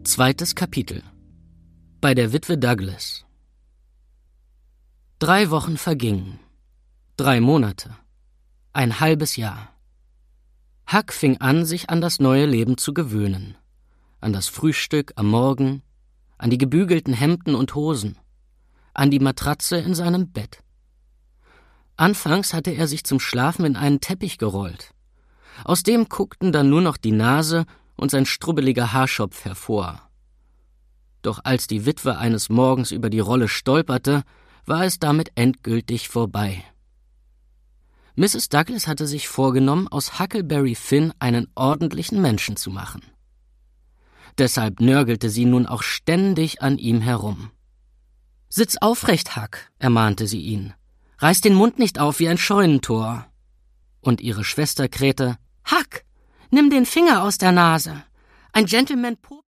Zweites Kapitel. Bei der Witwe Douglas. 3 Wochen vergingen. 3 Monate. Ein halbes Jahr. Huck fing an, sich an das neue Leben zu gewöhnen. An das Frühstück am Morgen, an die gebügelten Hemden und Hosen, an die Matratze in seinem Bett. Anfangs hatte er sich zum Schlafen in einen Teppich gerollt. Aus dem guckten dann nur noch die Nase und sein strubbeliger Haarschopf hervor. Doch als die Witwe eines Morgens über die Rolle stolperte, war es damit endgültig vorbei. Mrs. Douglas hatte sich vorgenommen, aus Huckleberry Finn einen ordentlichen Menschen zu machen. Deshalb nörgelte sie nun auch ständig an ihm herum. »Sitz aufrecht, Huck«, ermahnte sie ihn. »Reiß den Mund nicht auf wie ein Scheunentor.« Und ihre Schwester krähte, »Huck, nimm den Finger aus der Nase. Ein Gentleman